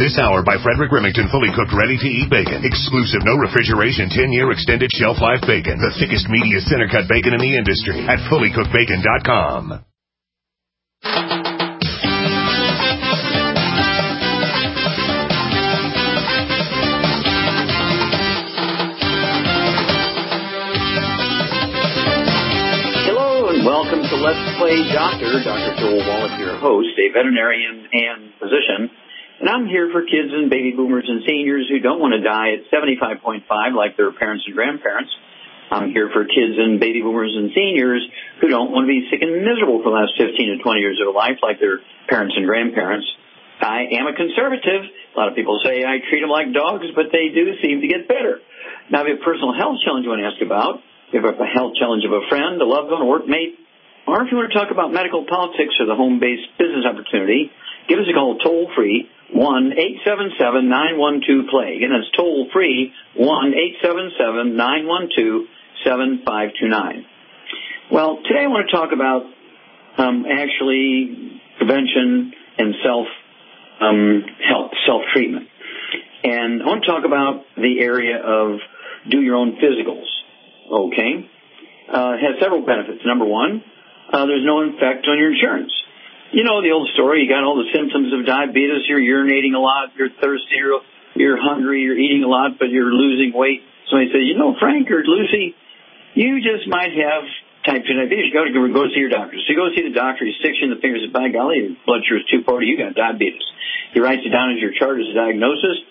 This hour by Frederick Remington, fully cooked, ready-to-eat bacon. Exclusive, no refrigeration, 10-year extended shelf life bacon. The thickest, meatiest center-cut bacon in the industry at fullycookedbacon.com. Welcome to Let's Play Doctor. Dr. Joel Wallach, your host, a veterinarian and physician. And I'm here for kids and baby boomers and seniors who don't want to die at 75.5 like their parents and grandparents. I'm here for kids and baby boomers and seniors who don't want to be sick and miserable for the last 15 to 20 years of their life like their parents and grandparents. I am a conservative. A lot of people say I treat them like dogs, but they do seem to get better. Now, if you have a personal health challenge you want to ask about, if you have a health challenge of a friend, a loved one, a workmate, or if you want to talk about medical politics or the home-based business opportunity, give us a call toll-free, 1-877-912-PLAGUE. And that's toll-free, 1-877-912-7529. Well, today I want to talk about actually prevention and self-help, self-treatment. And I want to talk about the area of do your own physicals. Okay. It has several benefits. Number one, there's no effect on your insurance. You know the old story. You got all the symptoms of diabetes. You're urinating a lot. You're thirsty. You're hungry. You're eating a lot, but you're losing weight. Somebody says, Frank or Lucy, you just might have type 2 diabetes. You got to go see your doctor. So you go see the doctor. He sticks you in the fingers and says, by golly, your blood sugar is 240. You got diabetes. He writes it down as your chart as a diagnosis.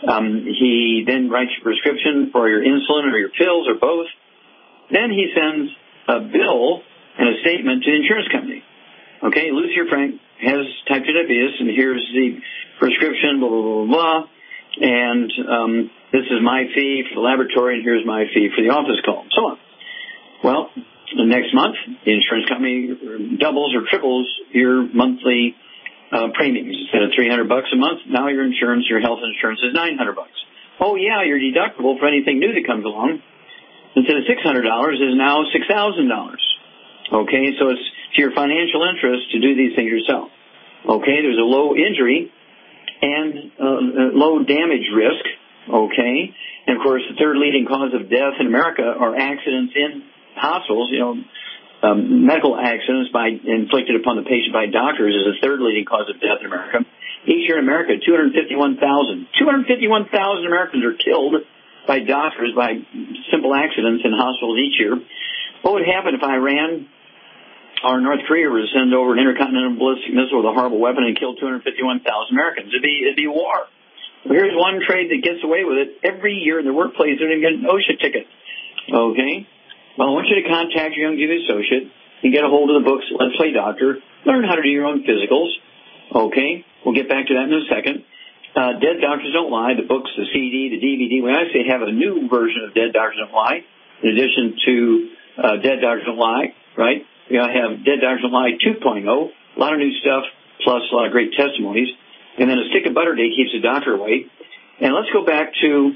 He then writes your prescription for your insulin or your pills or both. Then he sends a bill and a statement to the insurance company. Okay, Lucy or Frank has type 2 diabetes, and here's the prescription, blah, blah, blah, blah. And this is my fee for the laboratory, and here's my fee for the office call, and so on. Well, the next month, the insurance company doubles or triples your monthly premiums. Instead of $300 a month, now your health insurance is $900. Oh, yeah, your deductible for anything new that comes along, instead of $600 is now $6,000. Okay, so it's to your financial interest to do these things yourself. Okay, there's a low injury and low damage risk. Okay, and of course the third leading cause of death in America are accidents in hospitals. Medical accidents inflicted upon the patient by doctors is the third leading cause of death in America. Each year in America, 251,000 Americans are killed by doctors by simple accidents in hospitals each year. What would happen if Iran or North Korea were to send over an intercontinental ballistic missile with a horrible weapon and kill 251,000 Americans? It'd be war. Well, here's one trade that gets away with it. Every year in the workplace, they're going to get an OSHA ticket. Okay? Well, I want you to contact your young duty associate and get a hold of the books, Let's Play Doctor. Learn how to do your own physicals. Okay? We'll get back to that in a second. Dead Doctors Don't Lie, the books, the CD, the DVD. We actually have a new version of Dead Doctors Don't Lie, in addition to Dead Doctors Don't Lie, right? We have Dead Doctors Don't Lie 2.0, a lot of new stuff, plus a lot of great testimonies. And then A Stick of Butter Day keeps the doctor away. And let's go back to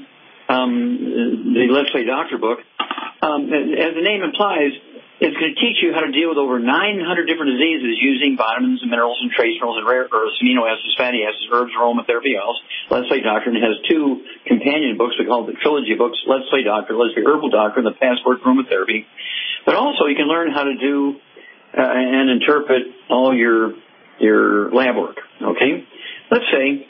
the Let's Play Doctor book. As the name implies, it's going to teach you how to deal with over 900 different diseases using vitamins and minerals and trace minerals and rare earths, amino acids, fatty acids, herbs, aromatherapy oils. Let's Play Doctor, and it has two companion books. We call it the trilogy books, Let's Play Doctor, Let's Play Herbal Doctor, and the Passport for Aromatherapy. But also you can learn how to do and interpret all your lab work, okay? Let's say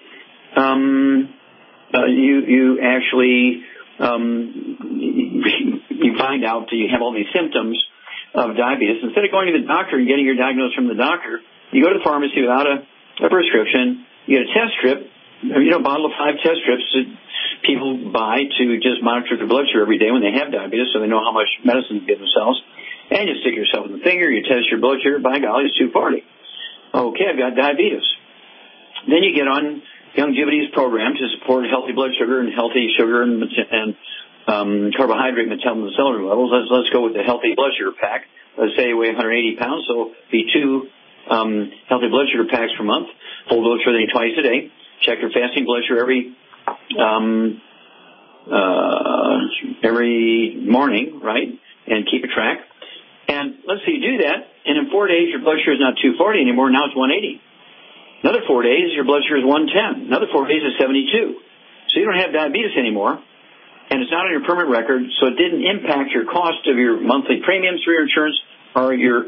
you actually you find out that you have all these symptoms of diabetes. Instead of going to the doctor and getting your diagnosis from the doctor, you go to the pharmacy without a prescription, you get a test strip, a bottle of 5 test strips that people buy to just monitor their blood sugar every day when they have diabetes so they know how much medicine to give themselves. And you stick yourself in the finger, you test your blood sugar, by golly, it's 240. Okay, I've got diabetes. Then you get on Youngevity's program to support healthy blood sugar and healthy sugar and carbohydrate metabolism levels. Let's go with the healthy blood sugar pack. Let's say you weigh 180 pounds, so be 2 healthy blood sugar packs per month. Full dose for twice a day. Check your fasting blood sugar every morning, right? And keep a track. And let's say you do that, and in 4 days your blood sugar is not 240 anymore. Now it's 180. Another 4 days, your blood sugar is 110. Another 4 days is 72. So you don't have diabetes anymore, and it's not on your permanent record, so it didn't impact your cost of your monthly premiums for your insurance or your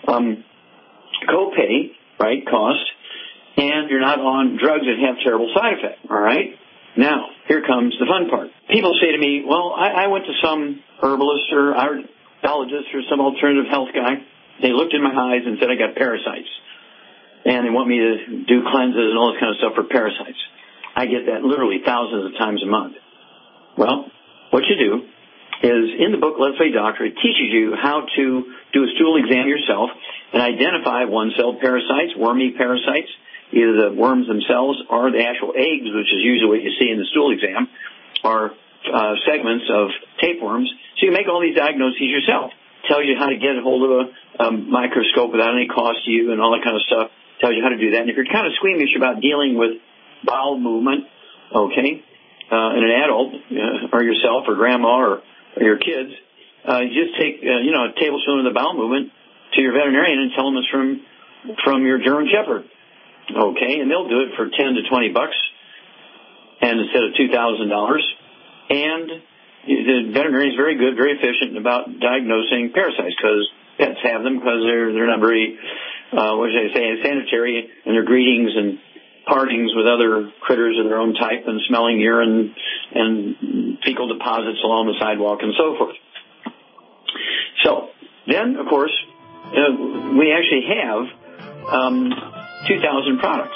copay, right, cost, and you're not on drugs that have terrible side effects, all right? Now, here comes the fun part. People say to me, well, I went to some herbalist or iridologist or some alternative health guy. They looked in my eyes and said I got parasites. And they want me to do cleanses and all this kind of stuff for parasites. I get that literally thousands of times a month. Well, what you do is in the book, Let's Play Doctor, it teaches you how to do a stool exam yourself and identify one-celled parasites, wormy parasites, either the worms themselves or the actual eggs, which is usually what you see in the stool exam, or segments of tapeworms. So you make all these diagnoses yourself. Tells you how to get a hold of a microscope without any cost to you and all that kind of stuff. Tells you how to do that. And if you're kind of squeamish about dealing with bowel movement, okay, in an adult, or yourself or grandma or your kids, you just take, a tablespoon of the bowel movement to your veterinarian and tell them it's from your German Shepherd, okay, and they'll do it for $10 to $20, and instead of $2,000. And the veterinarian is very good, very efficient about diagnosing parasites because pets have them because they're not very, sanitary in their greetings and partings with other critters of their own type and smelling urine and fecal deposits along the sidewalk and so forth. So then, of course, we actually have 2,000 products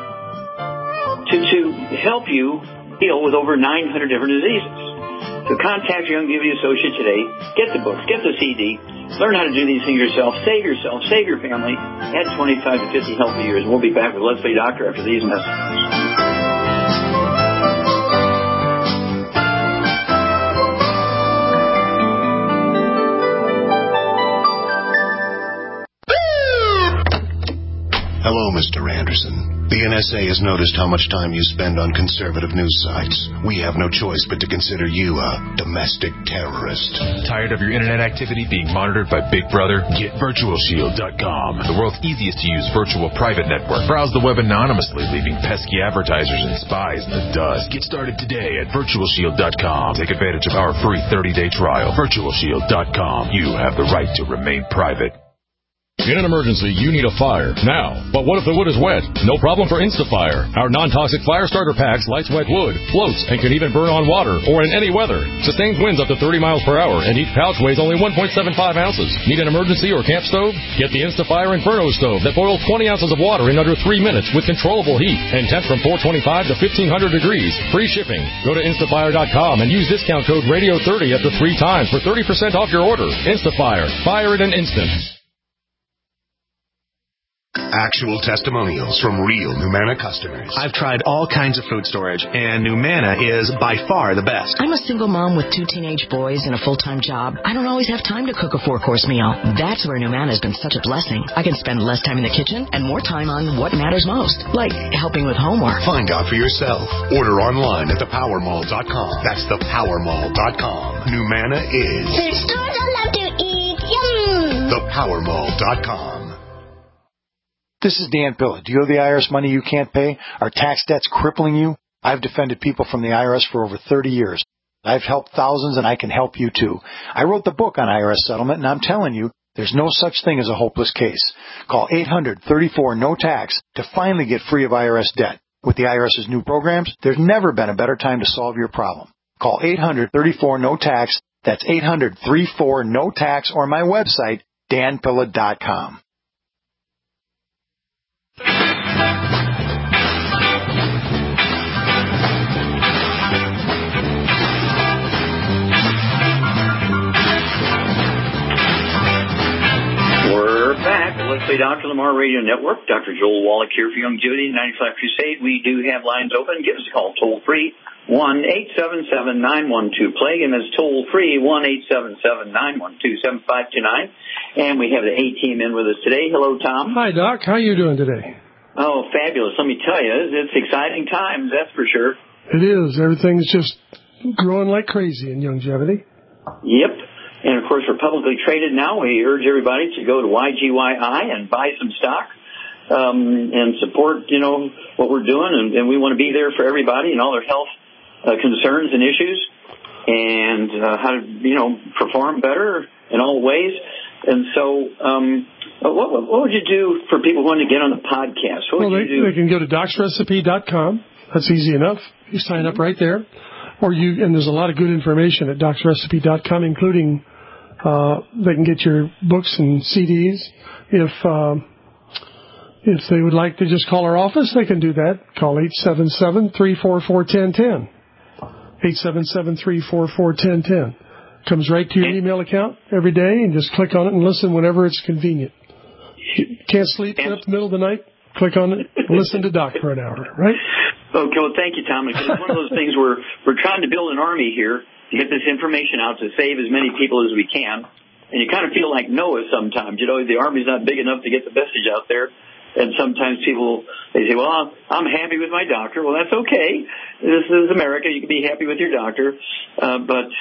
to help you deal with over 900 different diseases. So contact your Youngevity associate today. Get the books, get the CD, learn how to do these things yourself, save your family, add 25 to 50 healthy years. We'll be back with Let's Play Doctor after these messages. Hello, Mr. Anderson. The NSA has noticed how much time you spend on conservative news sites. We have no choice but to consider you a domestic terrorist. Tired of your internet activity being monitored by Big Brother? Get VirtualShield.com, the world's easiest to use virtual private network. Browse the web anonymously, leaving pesky advertisers and spies in the dust. Get started today at VirtualShield.com. Take advantage of our free 30-day trial. VirtualShield.com. You have the right to remain private. In an emergency, you need a fire now. But what if the wood is wet? No problem for InstaFire. Our non-toxic fire starter packs lights wet wood, floats, and can even burn on water or in any weather. Sustains winds up to 30 miles per hour, and each pouch weighs only 1.75 ounces. Need an emergency or camp stove? Get the InstaFire Inferno stove that boils 20 ounces of water in under 3 minutes with controllable heat and temp from 425 to 1500 degrees. Free shipping. Go to InstaFire.com and use discount code RADIO30 up to 3 times for 30% off your order. InstaFire. Fire in an instant. Actual testimonials from real Numana customers. I've tried all kinds of food storage, and Numana is by far the best. I'm a single mom with 2 teenage boys and a full-time job. I don't always have time to cook a 4-course meal. That's where Numana has been such a blessing. I can spend less time in the kitchen and more time on what matters most, like helping with homework. Find out for yourself. Order online at thepowermall.com. That's thepowermall.com. Numana is... The stores I love to eat. Yum! Thepowermall.com. This is Dan Pilla. Do you owe the IRS money you can't pay? Are tax debts crippling you? I've defended people from the IRS for over 30 years. I've helped thousands, and I can help you too. I wrote the book on IRS settlement, and I'm telling you, there's no such thing as a hopeless case. Call 800-34-NO-TAX to finally get free of IRS debt. With the IRS's new programs, there's never been a better time to solve your problem. Call 800-34-NO-TAX. That's 800-34-NO-TAX, or my website, danpilla.com. We're back at Let's Play Dr. Lamar Radio Network. Dr. Joel Wallach here for Youngevity 95 Crusade. We do have lines open. Give us a call toll free, 1-877-912-PLAGUE, and that's toll free, 1-877-912-7529. And we have the A team in with us today. Hello, Tom. Hi, Doc. How are you doing today? Oh, fabulous. Let me tell you, it's exciting times, that's for sure. It is. Everything's just growing like crazy in Youngevity. Yep. And, of course, we're publicly traded now. We urge everybody to go to YGYI and buy some stock. and support, what we're doing, and we want to be there for everybody and all their health concerns and issues, and how to, perform better in all ways. And so, what would you do for people who want to get on the podcast? What would you do? They can go to docsrecipe.com. That's easy enough. You sign up right there. And there's a lot of good information at docsrecipe.com, including they can get your books and CDs. If they would like to just call our office, they can do that. Call 877-344-1010. 877-344-1010. Comes right to your email account every day, and just click on it and listen whenever it's convenient. You can't sleep in the middle of the night? Click on it, listen to Doc for an hour, right? Okay, well, thank you, Tom. It's one of those things where we're trying to build an army here to get this information out to save as many people as we can. And you kind of feel like Noah sometimes. The army's not big enough to get the message out there. And sometimes people, they say, well, I'm happy with my doctor. Well, that's okay. This is America. You can be happy with your doctor. But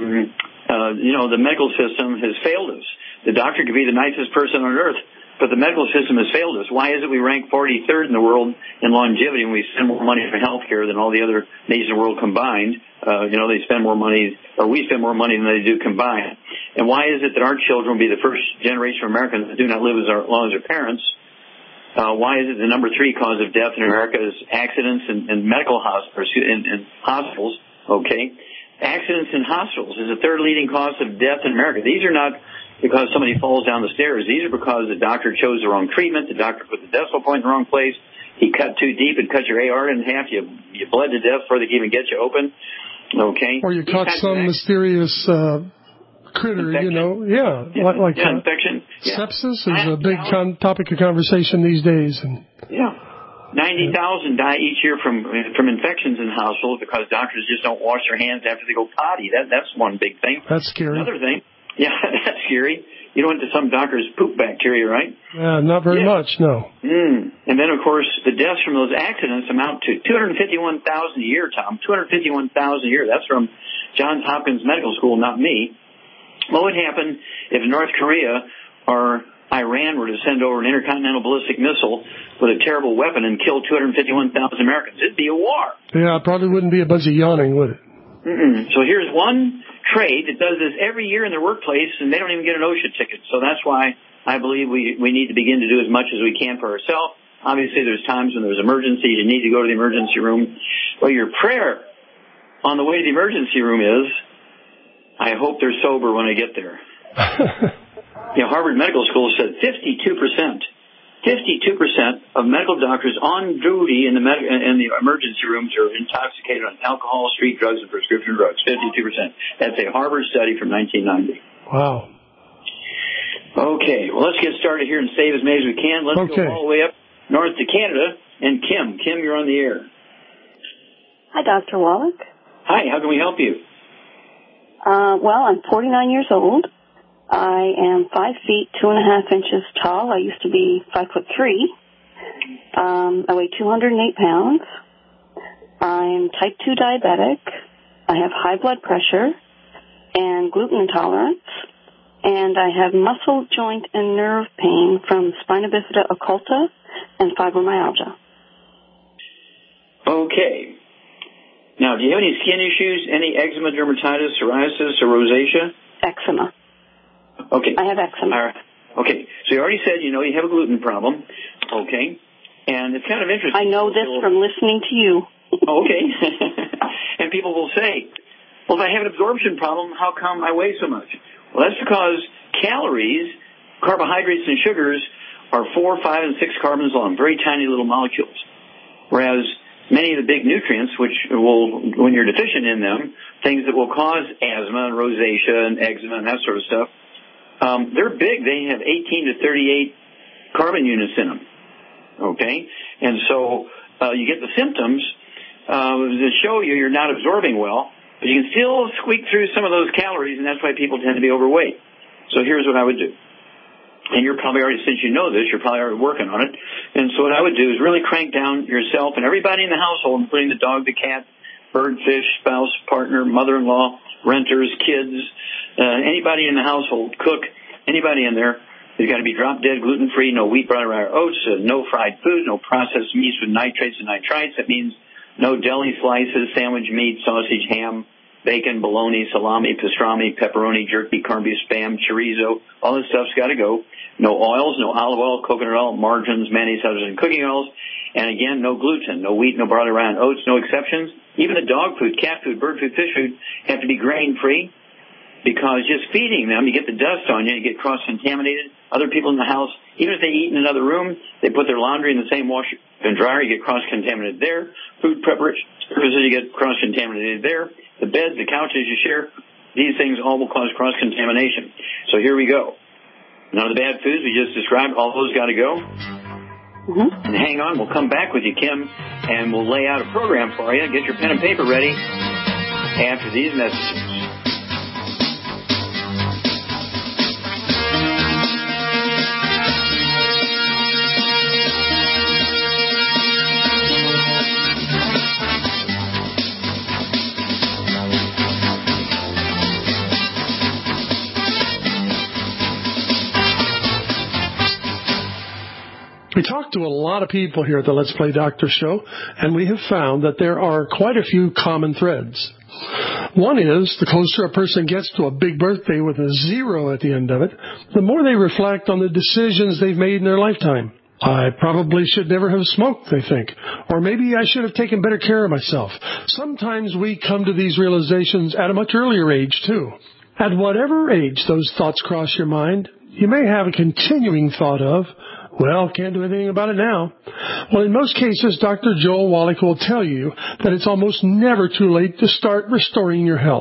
the medical system has failed us. The doctor could be the nicest person on earth, but the medical system has failed us. Why is it we rank 43rd in the world in longevity and we spend more money for health care than all the other nations in the world combined? They spend more money, or we spend more money than they do combined. And why is it that our children will be the first generation of Americans that do not live as long as their parents? Why is it the number 3 cause of death in America is accidents and medical hospitals, in hospitals, okay? Accidents in hospitals is the 3rd leading cause of death in America. These are not because somebody falls down the stairs. These are because the doctor chose the wrong treatment. The doctor put the decimal point in the wrong place. He cut too deep and cut your aorta in half. You bled to death before they can even get you open, okay? Or you caught some mysterious critter, infection. Like infection. Sepsis is a big topic of conversation these days. And 90,000 die each year from infections in hospitals because doctors just don't wash their hands after they go potty. That's one big thing. That's scary. Another thing, that's scary. You don't want some doctors poop bacteria, right? Not very much, no. And then, of course, the deaths from those accidents amount to 251,000 a year, Tom. 251,000 a year. That's from Johns Hopkins Medical School, not me. What would happen if North Korea or Iran were to send over an intercontinental ballistic missile with a terrible weapon and kill 251,000 Americans? It'd be a war. Yeah, it probably wouldn't be a bunch of yawning, would it? So here's one trade that does this every year in their workplace, and they don't even get an OSHA ticket. So that's why I believe we need to begin to do as much as we can for ourselves. Obviously, there's times when there's emergencies. You need to go to the emergency room. Well, your prayer on the way to the emergency room is, I hope they're sober when I get there. Harvard Medical School said 52% of medical doctors on duty in the emergency rooms are intoxicated on alcohol, street drugs, and prescription drugs. 52%. That's a Harvard study from 1990. Wow. Okay, well, let's get started here and save as many as we can. Let's go all the way up north to Canada. And Kim, you're on the air. Hi, Dr. Wallach. Hi, how can we help you? Well, I'm 49 years old. I am 5 feet 2.5 inches tall. I used to be 5'3". I weigh 208 pounds. I'm type 2 diabetic. I have high blood pressure and gluten intolerance. And I have muscle, joint, and nerve pain from spina bifida occulta and fibromyalgia. Okay. Now, do you have any skin issues, any eczema, dermatitis, psoriasis, or rosacea? Eczema. Okay. I have eczema. All right. Okay. So you already said you have a gluten problem. Okay. And it's kind of interesting. I know this from listening to you. Okay. And people will say, well, if I have an absorption problem, how come I weigh so much? Well, that's because calories, carbohydrates, and sugars are 4, 5, and 6 carbons long, very tiny little molecules. Whereas many of the big nutrients, which will, when you're deficient in them, things that will cause asthma and rosacea and eczema and that sort of stuff, they're big. They have 18 to 38 carbon units in them. Okay? And so you get the symptoms that show you're not absorbing well, but you can still squeak through some of those calories, and that's why people tend to be overweight. So here's what I would do. And you're probably already, since you know this, you're probably already working on it. And so what I would do is really crank down yourself and everybody in the household, including the dog, the cat, bird, fish, spouse, partner, mother-in-law, renters, kids, anybody in the household, cook, anybody in there, It's got to be drop-dead, gluten-free, no wheat, brown, or oats, no fried foods, no processed meats with nitrates and nitrites. That means no deli slices, sandwich meat, sausage, ham, bacon, bologna, salami, pastrami, pepperoni, jerky, corned beef, spam, chorizo. All this stuff's got to go. No oils, no olive oil, coconut oil, margarines, mayonnaise, and cooking oils. And again, no gluten, no wheat, no barley, rye, and oats, no exceptions. Even the dog food, cat food, bird food, fish food have to be grain-free, because just feeding them, you get the dust on you, you get cross-contaminated. Other people in the house, even if they eat in another room, they put their laundry in the same washer and dryer, you get cross-contaminated there. Food preparation services, you get cross-contaminated there. The beds, the couches you share, these things all will cause cross-contamination. So here we go. None of the bad foods we just described, all those got to go. And hang on, we'll come back with you, Kim, and we'll lay out a program for you. Get your pen and paper ready after these messages. We talk to a lot of people here at the Let's Play Doctor show, and we have found that there are quite a few common threads. One is, the closer a person gets to a big birthday with a 0 at the end of it, the more they reflect on the decisions they've made in their lifetime. I probably should never have smoked, they think. Or maybe I should have taken better care of myself. Sometimes we come to these realizations at a much earlier age, too. At whatever age those thoughts cross your mind, you may have a continuing thought of, well, can't do anything about it now. Well, in most cases, Dr. Joel Wallach will tell you that it's almost never too late to start restoring your health.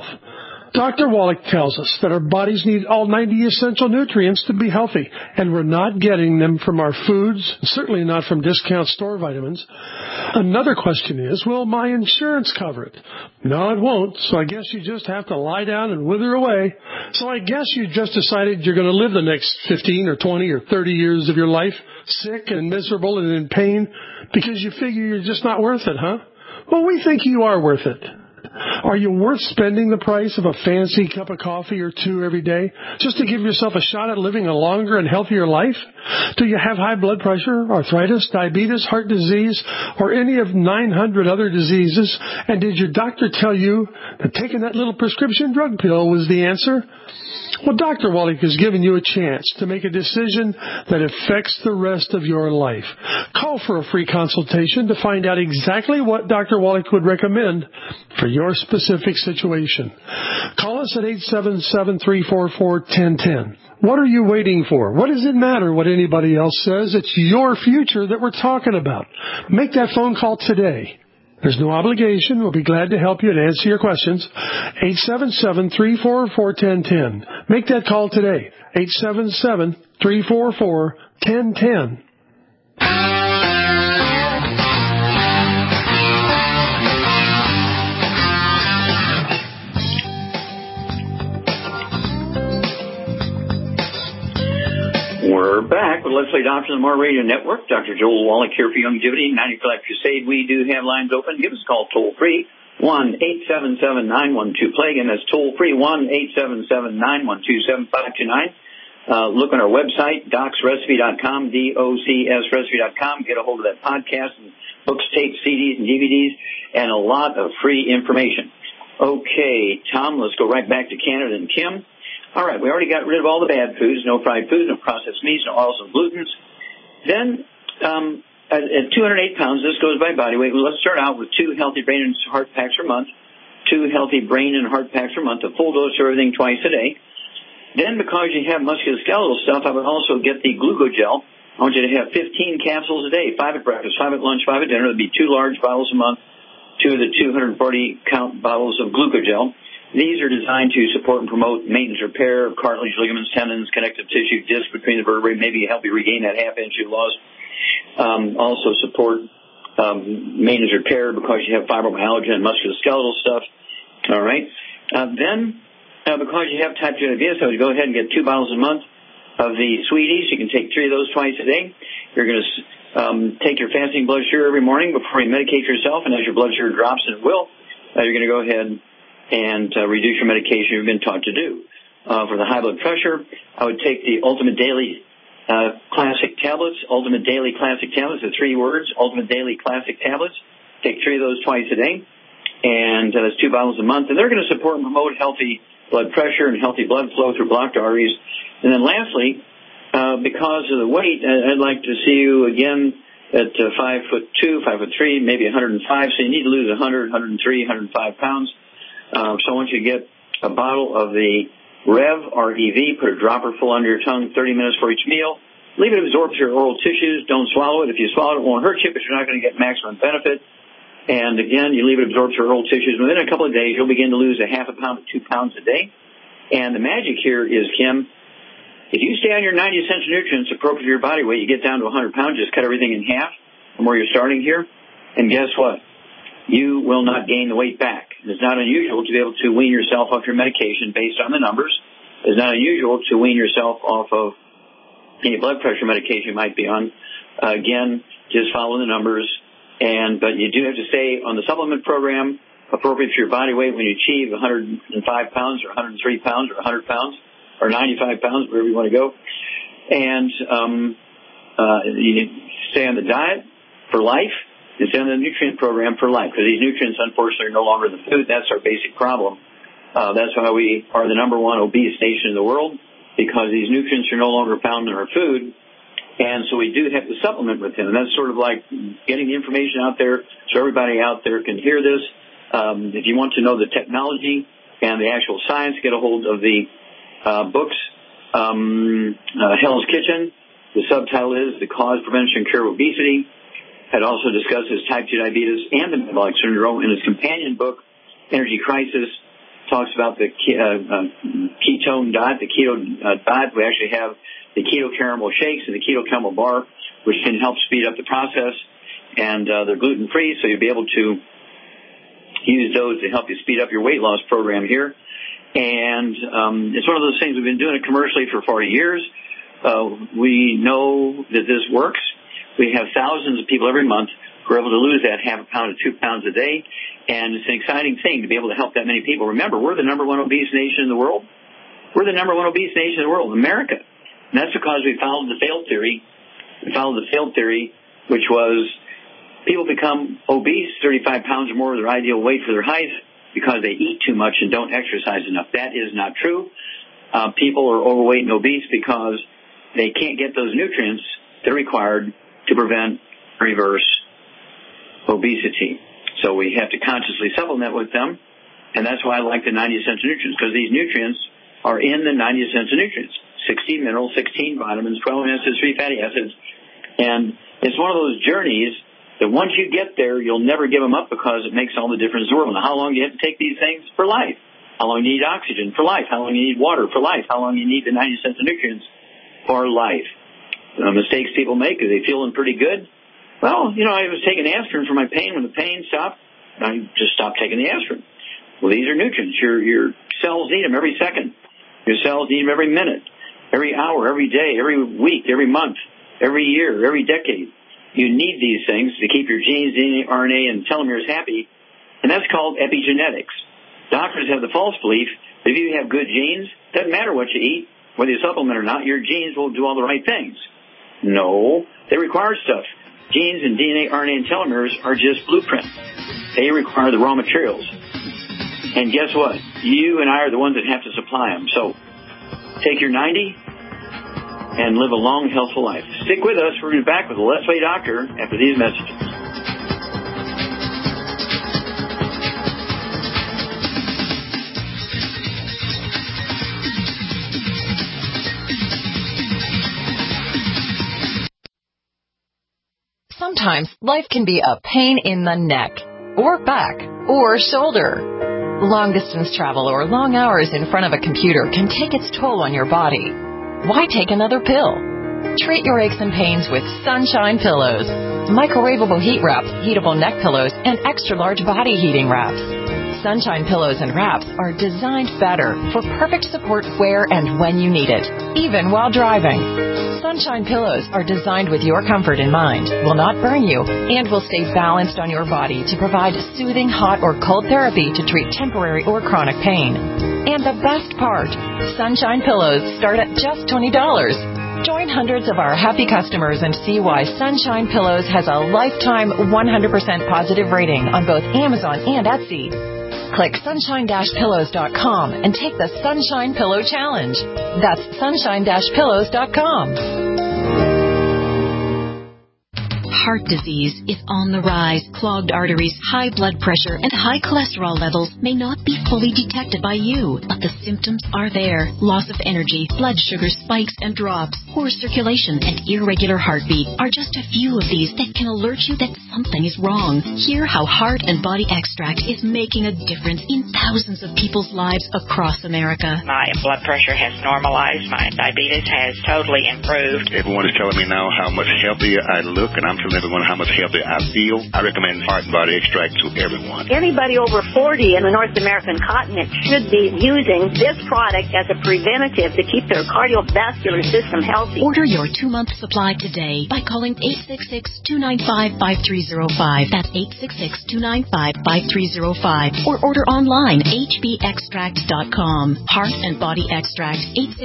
Dr. Wallach tells us that our bodies need all 90 essential nutrients to be healthy, and we're not getting them from our foods, certainly not from discount store vitamins. Another question is, will my insurance cover it? No, it won't, so I guess you just have to lie down and wither away. So I guess you just decided you're going to live the next 15 or 20 or 30 years of your life sick and miserable and in pain because you figure you're just not worth it, huh? Well, we think you are worth it. Are you worth spending the price of a fancy cup of coffee or two every day just to give yourself a shot at living a longer and healthier life? Do you have high blood pressure, arthritis, diabetes, heart disease, or any of 900 other diseases? And did your doctor tell you that taking that little prescription drug pill was the answer? Well, Dr. Wallach has given you a chance to make a decision that affects the rest of your life. Call for a free consultation to find out exactly what Dr. Wallach would recommend for your specific situation. Call us at 877-344-1010. What are you waiting for? What does it matter what anybody else says? It's your future that we're talking about. Make that phone call today. There's no obligation. We'll be glad to help you and answer your questions. 877-344-1010. Make that call today. 877-344-1010. We're back with Let's Play Doctor on the More Radio Network. Dr. Joel Wallach here for Longevity, 90 for Life Crusade. We do have lines open. Give us a call toll-free, 1-877-912-PLAY. Again, that's toll-free, 1-877-912-7529. Look on our website, docsrecipe.com, DOCSrecipe.com. Get a hold of that podcast and books, tapes, CDs, and DVDs, and a lot of free information. Okay, Tom, let's go right back to Canada and Kim. All right, we already got rid of all the bad foods, no fried foods, no processed meats, no oils, no glutens. Then, at 208 pounds, this goes by body weight. Well, let's start out with 2 healthy brain and heart packs per month, 2 healthy brain and heart packs per month, a full dose of everything twice a day. Then, because you have musculoskeletal stuff, I would also get the glucogel. I want you to have 15 capsules a day, 5 at breakfast, 5 at lunch, 5 at dinner. It would be 2 large bottles a month, 2 of the 240-count bottles of glucogel. These are designed to support and promote maintenance repair of cartilage, ligaments, tendons, connective tissue, disc between the vertebrae, maybe help you regain that half-inch you lost. Also support maintenance repair because you have fibromyalgia and musculoskeletal stuff. All right. Then, because you have type 2 diabetes, I would go ahead and get 2 bottles a month of the Sweeties. You can take 3 of those twice a day. You're going to take your fasting blood sugar every morning before you medicate yourself, and as your blood sugar drops, and it will, you're going to go ahead and reduce your medication you've been taught to do. For the high blood pressure, I would take the Ultimate Daily Classic tablets, Ultimate Daily Classic tablets, the 3 words, Ultimate Daily Classic tablets. Take 3 of those twice a day, and that's 2 bottles a month. And they're going to support and promote healthy blood pressure and healthy blood flow through blocked arteries. And then lastly, because of the weight, I'd like to see you again at 5'2", 5'3", maybe 105. So you need to lose 100, 103, 105 pounds. So I want you to get a bottle of the Rev, R-E-V, put a dropper full under your tongue, 30 minutes for each meal. Leave it absorb through your oral tissues. Don't swallow it. If you swallow it, it won't hurt you, but you're not going to get maximum benefit. And again, you leave it absorb through your oral tissues. Within a couple of days, you'll begin to lose a half a pound to 2 pounds a day. And the magic here is, Kim, if you stay on your 90 essential nutrients appropriate to your body weight, you get down to 100 pounds, just cut everything in half from where you're starting here. And guess what? You will not gain the weight back. It's not unusual to be able to wean yourself off your medication based on the numbers. It's not unusual to wean yourself off of any blood pressure medication you might be on. Again, just follow the numbers. But you do have to stay on the supplement program appropriate for your body weight when you achieve 105 pounds or 103 pounds or 100 pounds or 95 pounds, wherever you want to go. And you stay on the diet for life. It's in the nutrient program for life, because these nutrients, unfortunately, are no longer in the food. That's our basic problem. That's why we are the #1 obese nation in the world, because these nutrients are no longer found in our food. And so we do have to supplement with them. And that's sort of like getting the information out there so everybody out there can hear this. If you want to know the technology and the actual science, get a hold of the books, Hell's Kitchen. The subtitle is The Cause, Prevention, and Cure of Obesity. It also discusses type 2 diabetes and the metabolic syndrome. In his companion book, Energy Crisis, talks about the ketone diet, the keto diet. We actually have the keto caramel shakes and the keto caramel bar, which can help speed up the process. And they're gluten-free, so you'll be able to use those to help you speed up your weight loss program here. And it's one of those things, we've been doing it commercially for 40 years. We know that this works. We have thousands of people every month who are able to lose that half a pound to 2 pounds a day. And it's an exciting thing to be able to help that many people. Remember, we're the #1 obese nation in the world. We're the #1 obese nation in the world, America. And that's because we followed the failed theory. We followed the failed theory, which was people become obese, 35 pounds or more of their ideal weight for their height, because they eat too much and don't exercise enough. That is not true. People are overweight and obese because they can't get those nutrients that are required to prevent, reverse obesity. So we have to consciously supplement with them, and that's why I like the 90 essential nutrients, because these nutrients are in the 90 essential nutrients. 16 minerals, 16 vitamins, 12 amino acids, 3 fatty acids. And it's one of those journeys that once you get there, you'll never give them up, because it makes all the difference in the world. Now, how long do you have to take these things? For life. How long do you need oxygen? For life. How long do you need water? For life. How long do you need the 90 essential nutrients? For life. The mistakes people make, are they feeling pretty good? Well, I was taking aspirin for my pain. When the pain stopped, I just stopped taking the aspirin. Well, these are nutrients. Your cells need them every second. Your cells need them every minute, every hour, every day, every week, every month, every year, every decade. You need these things to keep your genes, DNA, RNA, and telomeres happy, and that's called epigenetics. Doctors have the false belief that if you have good genes, it doesn't matter what you eat, whether you supplement or not, your genes will do all the right things. No, they require stuff. Genes and DNA, RNA, and telomeres are just blueprint. They require the raw materials. And guess what? You and I are the ones that have to supply them. So take your 90 and live a long, healthful life. Stick with us. We're going to be back with the Let's Play Doctor after these messages. Sometimes life can be a pain in the neck, or back, or shoulder. Long-distance travel or long hours in front of a computer can take its toll on your body. Why take another pill? Treat your aches and pains with Sunshine Pillows. Microwavable heat wraps, heatable neck pillows, and extra-large body heating wraps. Sunshine Pillows and wraps are designed better for perfect support where and when you need it, even while driving. Sunshine Pillows are designed with your comfort in mind, will not burn you, and will stay balanced on your body to provide soothing hot or cold therapy to treat temporary or chronic pain. And the best part, Sunshine Pillows start at just $20. Join hundreds of our happy customers and see why Sunshine Pillows has a lifetime 100% positive rating on both Amazon and Etsy. Click sunshine-pillows.com and take the Sunshine Pillow Challenge. That's sunshine-pillows.com. Heart disease is on the rise. Clogged arteries, high blood pressure, and high cholesterol levels may not be fully detected by you, but the symptoms are there. Loss of energy, blood sugar spikes and drops, poor circulation, and irregular heartbeat are just a few of these that can alert you that something is wrong. Hear how Heart and Body Extract is making a difference in thousands of people's lives across America. My blood pressure has normalized. My diabetes has totally improved. Everyone is telling me now how much healthier I look, and I'm telling everyone how much healthier I feel. I recommend Heart and Body Extract to everyone. Anybody over 40 in the North American continent should be using this product as a preventative to keep their cardiovascular system healthy. Order your 2-month supply today by calling 866-295-5305. That's 866-295-5305. Or order online, hbextract.com. Heart and Body Extract,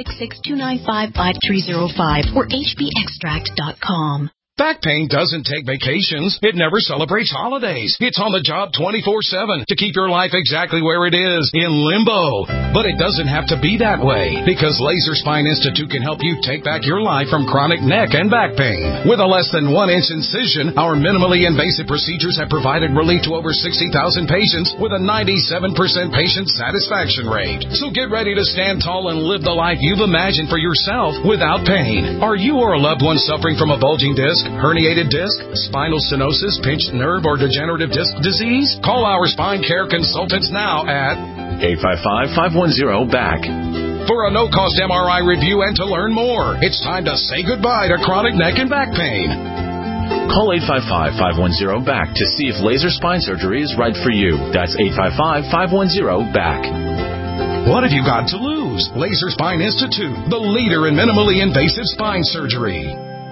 866-295-5305 or hbextract.com. Back pain doesn't take vacations. It never celebrates holidays. It's on the job 24/7 to keep your life exactly where it is, in limbo. But it doesn't have to be that way, because Laser Spine Institute can help you take back your life from chronic neck and back pain. With a less than 1-inch incision, our minimally invasive procedures have provided relief to over 60,000 patients with a 97% patient satisfaction rate. So get ready to stand tall and live the life you've imagined for yourself without pain. Are you or a loved one suffering from a bulging disc, herniated disc, spinal stenosis, pinched nerve, or degenerative disc disease? Call our spine care consultants now at 855-510-BACK. For a no-cost MRI review and to learn more. It's time to say goodbye to chronic neck and back pain. Call 855-510-BACK to see if laser spine surgery is right for you. That's 855-510-BACK. What have you got to lose? Laser Spine Institute, the leader in minimally invasive spine surgery.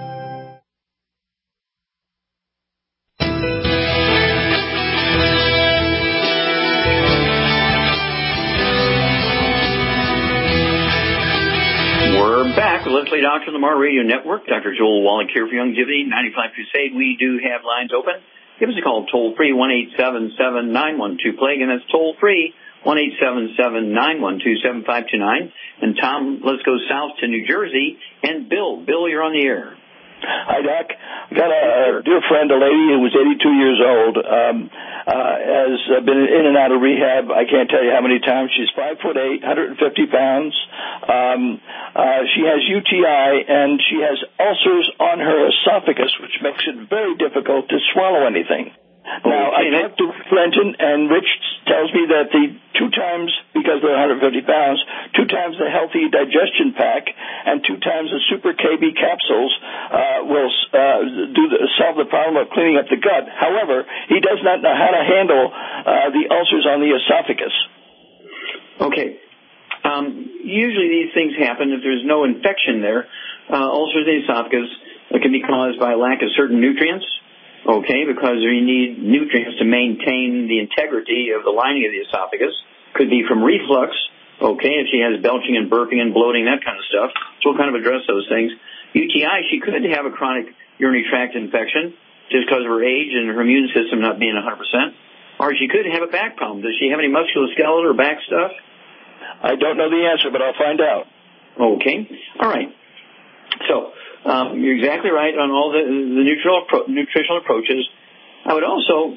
Back with Leslie Doctor on the Mar Radio Network. Dr. Joel Wallach here for Youngevity 95 Crusade. We do have lines open. Give us a call toll free 1-877-912-PLAGUE, and that's toll free 1-877-912-7529. And Tom, let's go south to New Jersey. And Bill, you're on the air. Hi, Doc. I got a dear friend, a lady who was 82 years old, has been in and out of rehab. I can't tell you how many times. She's 5'8", 150 pounds. She has UTI, and she has ulcers on her esophagus, which makes it very difficult to swallow anything. Now, I talked to Clinton, and Rich tells me that the 2 times, because they're 150 pounds, 2 times the Healthy Digestion Pack and 2 times the Super KB capsules will solve the problem of cleaning up the gut. However, he does not know how to handle the ulcers on the esophagus. Okay. Usually these things happen if there's no infection there. Ulcers in the esophagus can be caused by lack of certain nutrients. Okay, because we need nutrients to maintain the integrity of the lining of the esophagus. Could be from reflux, okay, if she has belching and burping and bloating, that kind of stuff. So we'll kind of address those things. UTI, she could have a chronic urinary tract infection just because of her age and her immune system not being 100%. Or she could have a back problem. Does she have any musculoskeletal or back stuff? I don't know the answer, but I'll find out. Okay, all right. So, you're exactly right on all the nutritional approaches. I would also,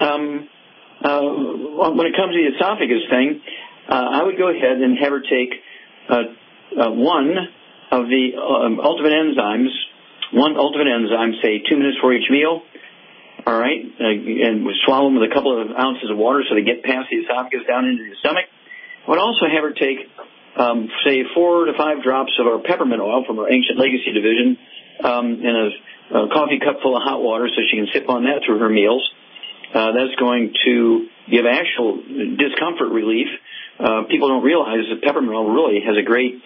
when it comes to the esophagus thing, I would go ahead and have her take one of the ultimate enzymes, say 2 minutes for each meal, all right, and we swallow them with a couple of ounces of water so they get past the esophagus down into the stomach. I would also have her take say 4 to 5 drops of our peppermint oil from our Ancient Legacy division in a coffee cup full of hot water so she can sip on that through her meals. That's going to give actual discomfort relief. People don't realize that peppermint oil really has a great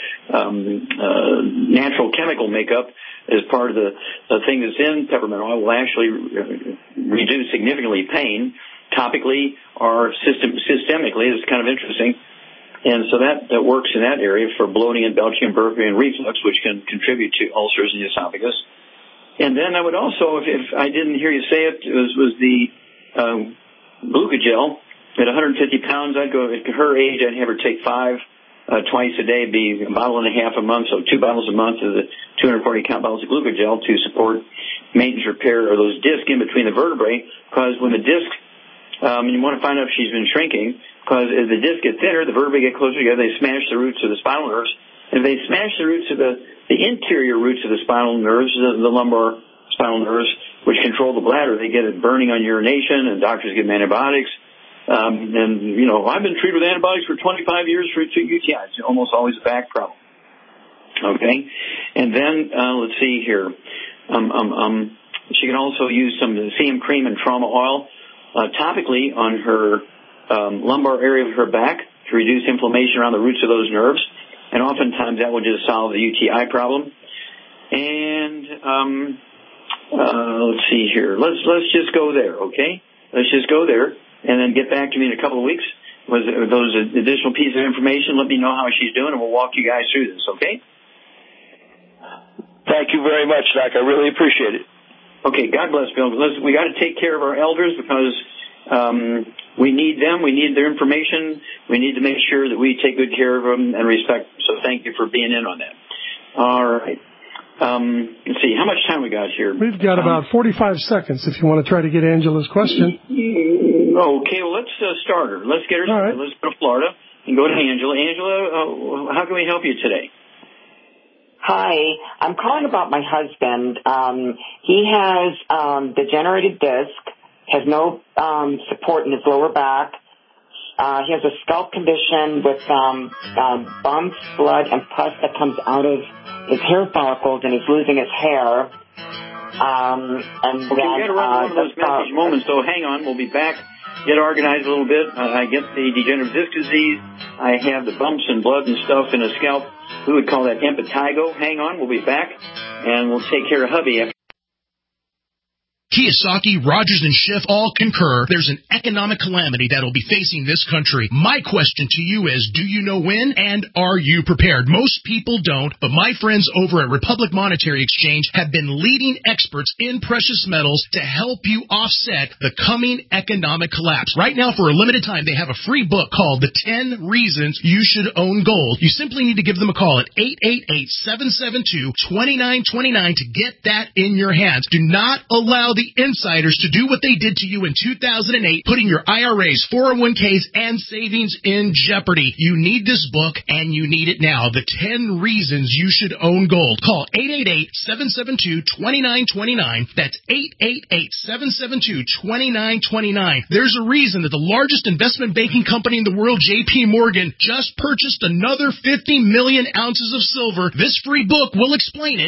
natural chemical makeup as part of the thing that's in peppermint oil will actually reduce significantly pain topically or systemically. It's kind of interesting. And so that works in that area for bloating and belching and burping and reflux, which can contribute to ulcers in the esophagus. And then I would also, if I didn't hear you say it, was the Glucogel. At 150 pounds, I'd go, at her age, I'd have her take 5 twice a day, be a bottle and a half a month, so 2 bottles a month of the 240 count bottles of Glucogel to support maintenance repair of those discs in between the vertebrae, because when the disc, you want to find out if she's been shrinking, because as the discs get thinner, the vertebrae get closer together, they smash the roots of the spinal nerves, and if they smash the roots of the interior roots of the spinal nerves, the lumbar spinal nerves, which control the bladder, they get it burning on urination, and doctors give them antibiotics. And, you know, I've been treated with antibiotics for 25 years for 2 UTIs. It's almost always a back problem. Okay? And then, let's see here. She can also use some CM cream and trauma oil topically on her lumbar area of her back to reduce inflammation around the roots of those nerves. And oftentimes that will just solve the UTI problem. And let's see here. Let's just go there, okay? Let's just go there, and then get back to me in a couple of weeks with those additional pieces of information. Let me know how she's doing, and we'll walk you guys through this, okay? Thank you very much, Doc. I really appreciate it. Okay, God bless, Bill. Listen, we got to take care of our elders because we need them. We need their information. We need to make sure that we take good care of them and respect them. So thank you for being in on that. All right. Let's see. How much time we got here? We've got about 45 seconds if you want to try to get Angela's question. Okay, well, let's start her. Let's get her started. Let's go to Florida and go to Angela. Angela, how can we help you today? Hi, I'm calling about my husband. He has degenerated disc, has no support in his lower back. He has a scalp condition with bumps, blood, and pus that comes out of his hair follicles, and he's losing his hair. And okay, we got to run one of those message moments, so hang on. We'll be back. Get organized a little bit. I get the degenerative disc disease. I have the bumps and blood and stuff in the scalp. We would call that impetigo. Hang on. We'll be back, and we'll take care of hubby after. Kiyosaki, Rogers, and Schiff all concur there's an economic calamity that will be facing this country. My question to you is, do you know when, and are you prepared? Most people don't, but my friends over at Republic Monetary Exchange have been leading experts in precious metals to help you offset the coming economic collapse. Right now, for a limited time, they have a free book called The 10 Reasons You Should Own Gold. You simply need to give them a call at 888-772-2929 to get that in your hands. Do not allow the insiders to do what they did to you in 2008, putting your IRAs, 401ks, and savings in jeopardy. You need this book, and you need it now. The 10 Reasons You Should Own Gold. Call 888-772-2929. That's 888-772-2929. There's a reason that the largest investment banking company in the world, J.P. Morgan, just purchased another 50 million ounces of silver. This free book will explain it.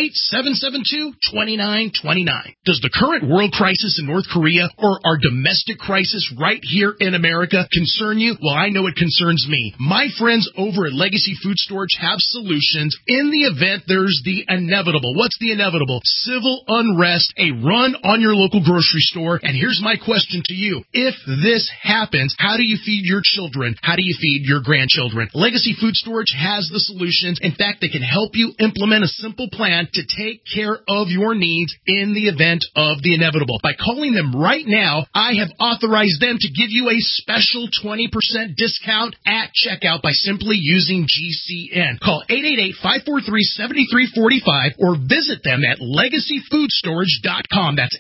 888-772-2929. Does the current world crisis in North Korea or our domestic crisis right here in America concern you? Well, I know it concerns me. My friends over at Legacy Food Storage have solutions in the event there's the inevitable. What's the inevitable? Civil unrest, a run on your local grocery store. And here's my question to you. If this happens, how do you feed your children? How do you feed your grandchildren? Legacy Food Storage has the solutions. In fact, they can help you implement a simple plan to take care of your needs in the event of the inevitable. By calling them right now, I have authorized them to give you a special 20% discount at checkout by simply using GCN. Call 888-543-7345 or visit them at LegacyFoodStorage.com. That's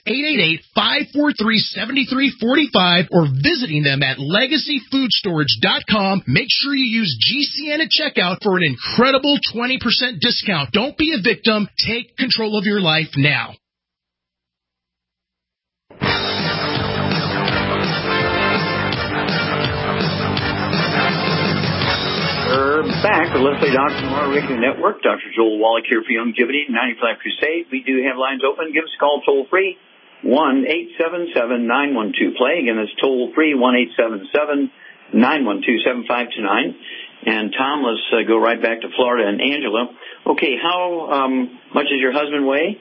888-543-7345 or visiting them at LegacyFoodStorage.com. Make sure you use GCN at checkout for an incredible 20% discount. Don't be a victim. Take control of your life now. We're back with Let's Play Doctor Tomorrow Radio Network. Dr. Joel Wallach here for Longevity 95 Crusade. We do have lines open. Give us a call toll free, 1-877-912-PLAY. Again, that's toll free, 1-877-912-7529. And Tom, let's go right back to Florida and Angela. Okay, how much does your husband weigh?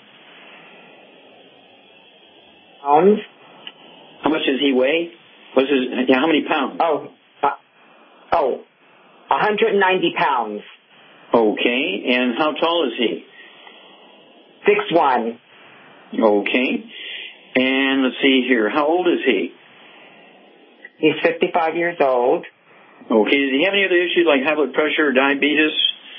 Pounds. How much does he weigh? How many pounds? 190 pounds. Okay, and how tall is he? 6'1". Okay, and let's see here. How old is he? He's 55 years old. Okay, does he have any other issues like high blood pressure or diabetes?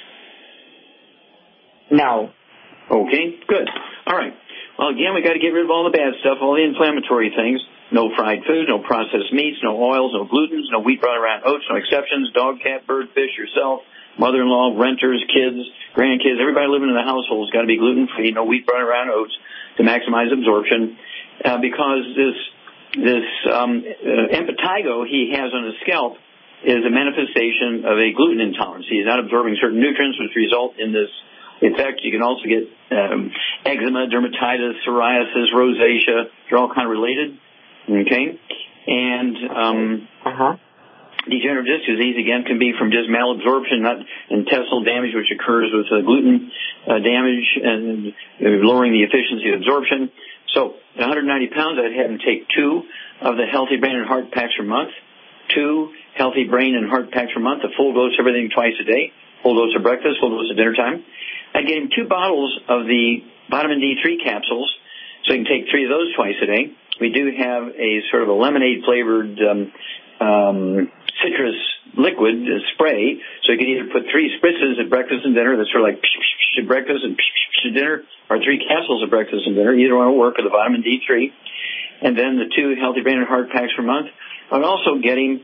No. Okay, good. All right. Well, again, we got to get rid of all the bad stuff, all the inflammatory things. No fried foods, no processed meats, no oils, no glutens, no wheat, bran, around oats, no exceptions. Dog, cat, bird, fish, yourself, mother-in-law, renters, kids, grandkids, everybody living in the household has got to be gluten-free. No wheat, bran, around oats to maximize absorption. Because this impetigo he has on his scalp is a manifestation of a gluten intolerance. He's not absorbing certain nutrients, which result in this effect. You can also get eczema, dermatitis, psoriasis, rosacea. They're all kind of related. Okay? And degenerative disc disease, again, can be from just malabsorption, not intestinal damage, which occurs with gluten damage and lowering the efficiency of absorption. So at 190 pounds, I'd have him take 2 of the Healthy Brain and Heart Packs per month, 2 Healthy Brain and Heart Packs per month, a full dose of everything twice a day, full dose of breakfast, full dose of dinner time. I'd get him 2 bottles of the vitamin D3 capsules, so he can take 3 of those twice a day. We do have a sort of a lemonade-flavored citrus liquid spray, so you can either put 3 spritzes at breakfast and dinner, that's sort of like at breakfast and at dinner, or 3 capsules at breakfast and dinner. Either one will work with the vitamin D3. And then the 2 Healthy Brain and Heart Packs per month. I'd also get him,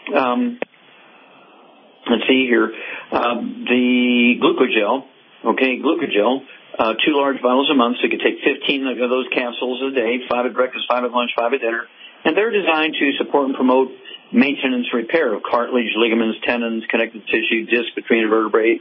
let's see here, the Glucogel. Okay, Glucogel, 2 large bottles a month, so you can take 15 of those capsules a day, 5 at breakfast, 5 at lunch, 5 at dinner. And they're designed to support and promote maintenance repair of cartilage, ligaments, tendons, connective tissue, disc between vertebrae,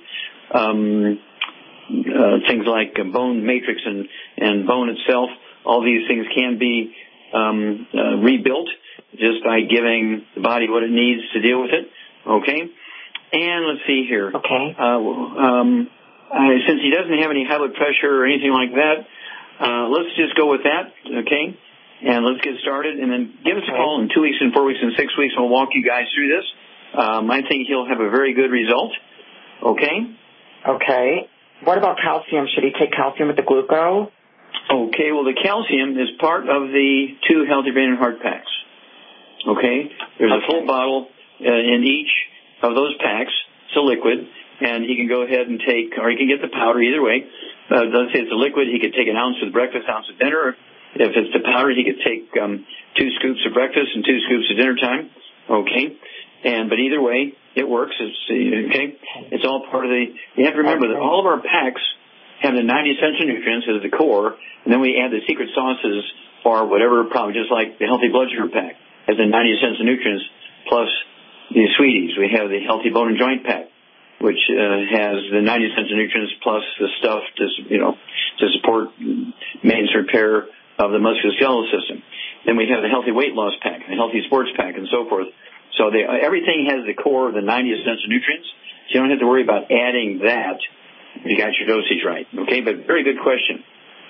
things like bone matrix and bone itself. All these things can be rebuilt just by giving the body what it needs to deal with it. Okay? And let's see here. Okay. Since he doesn't have any high blood pressure or anything like that, let's just go with that, okay? And let's get started. And then give us a call in 2 weeks and 4 weeks and 6 weeks, and we'll walk you guys through this. I think he'll have a very good result, okay? Okay. What about calcium? Should he take calcium with the Gluco? Okay, well, the calcium is part of the 2 Healthy Brain and Heart Packs, okay? There's a full bottle in each of those packs. It's a liquid. And he can go ahead and take, or he can get the powder either way. Let's say it's a liquid, he could take an ounce with breakfast, ounce at dinner. If it's the powder, he could take 2 scoops of breakfast and 2 scoops at dinner time. Okay. But either way, it works. Okay. It's all part of the, you have to remember that all of our packs have the 90 essential nutrients as the core, and then we add the secret sauces for whatever problem, just like the Healthy Blood Sugar Pack has the 90 essential nutrients plus the sweeties. We have the Healthy Bone and Joint Pack, which has the 90 essential nutrients plus the stuff to support maintenance repair of the musculoskeletal system. Then we have the Healthy Weight Loss Pack, the Healthy Sports Pack, and so forth. So everything has the core of the 90 essential nutrients, so you don't have to worry about adding that if you got your dosage right. Okay, but very good question.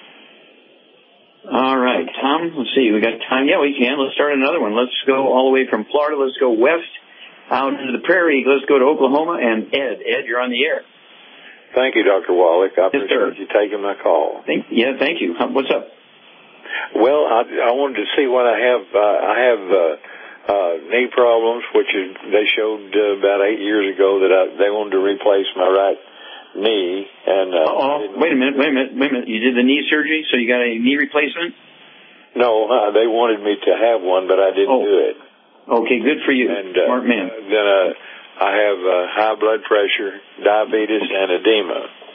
All right, Tom, let's see, we got time? Yeah, we can. Let's start another one. Let's go all the way from Florida. Let's go west out into the prairie. Let's go to Oklahoma. And Ed, you're on the air. Thank you, Dr. Wallach. I appreciate you taking my call. Thank you. What's up? Well, I wanted to see what I have. I have knee problems, which they showed about 8 years ago that they wanted to replace my right knee. And wait a minute. You did the knee surgery, so you got a knee replacement? No, they wanted me to have one, but I didn't do it. Okay, good for you. And, smart man. Then I have high blood pressure, diabetes, and edema.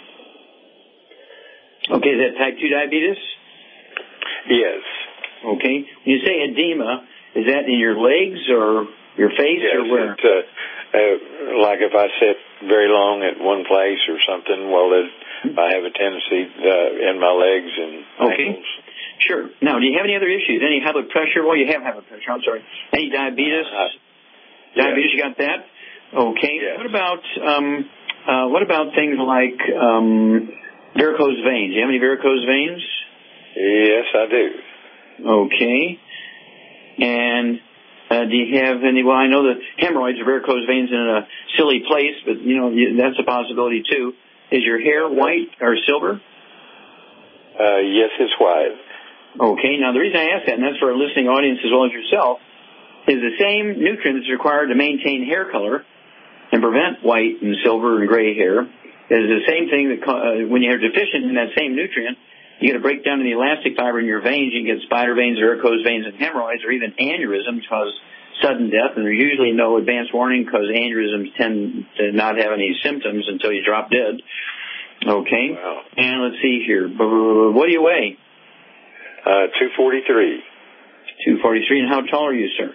Okay, is that type 2 diabetes? Yes. Okay. When you say edema, is that in your legs or your face or where? Like if I sit very long at one place or something, well, I have a tendency in my legs and ankles. Sure. Now, do you have any other issues? Any high blood pressure? Well, you have high blood pressure. I'm sorry. Any diabetes? Diabetes, you got that? Okay. Yes. What about things like varicose veins? Do you have any varicose veins? Yes, I do. Okay. And Do you have any? Well, I know that hemorrhoids or varicose veins in a silly place, but that's a possibility too. Is your hair white or silver? Yes, it's white. Okay. Now the reason I ask that, and that's for our listening audience as well as yourself, is the same nutrient that's required to maintain hair color and prevent white and silver and gray hair is the same thing that when you're deficient in that same nutrient, you get a breakdown in the elastic fiber in your veins. You can get spider veins, varicose veins, and hemorrhoids, or even aneurysms cause sudden death. And there's usually no advance warning because aneurysms tend to not have any symptoms until you drop dead. Okay. Wow. And let's see here. What do you weigh? 243. 243. And how tall are you, sir?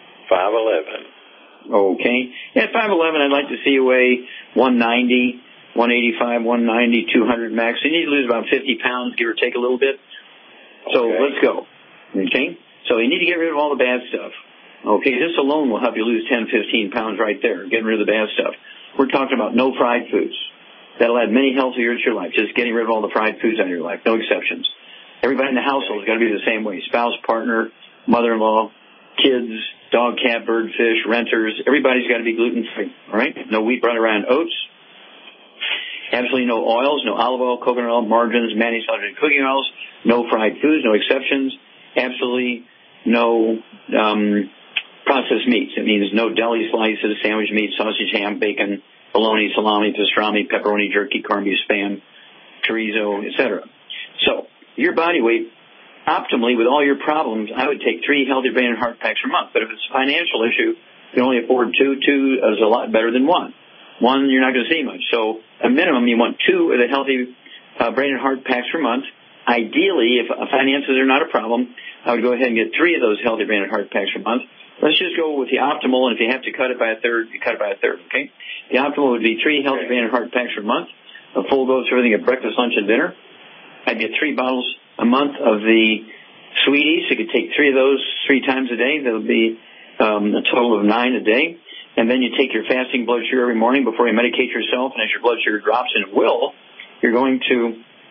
5'11". Okay. At 5'11", I'd like to see you weigh 190. 185, 190, 200 max. You need to lose about 50 pounds, give or take a little bit. So let's go. Okay? So you need to get rid of all the bad stuff. Okay? This alone will help you lose 10, 15 pounds right there, getting rid of the bad stuff. We're talking about no fried foods. That'll add many healthy years to your life, just getting rid of all the fried foods out of your life. No exceptions. Everybody in the household has got to be the same way. Spouse, partner, mother-in-law, kids, dog, cat, bird, fish, renters. Everybody's got to be gluten-free. All right? No wheat, butter, and oats. Absolutely no oils, no olive oil, coconut oil, margarines, mayonnaise, and cooking oils, no fried foods, no exceptions, absolutely no processed meats. It means no deli slices, sandwich meat, sausage, ham, bacon, bologna, salami, pastrami, pepperoni, jerky, corned beef, spam, chorizo, etc. So, your body weight, optimally, with all your problems, I would take 3 healthy brain and heart packs per month. But if it's a financial issue, you can only afford 2. 2 is a lot better than 1. 1, you're not going to see much. So, a minimum, you want 2 of the healthy brain and heart packs per month. Ideally, if finances are not a problem, I would go ahead and get 3 of those healthy brain and heart packs per month. Let's just go with the optimal, and if you have to cut it by a third, you cut it by a third, okay? The optimal would be 3 healthy brain and heart packs per month, a full dose of everything at breakfast, lunch, and dinner. I'd get 3 bottles a month of the Sweeties. You could take 3 of those 3 times a day. That would be a total of 9 a day. And then you take your fasting blood sugar every morning before you medicate yourself. And as your blood sugar drops, and it will, you're going to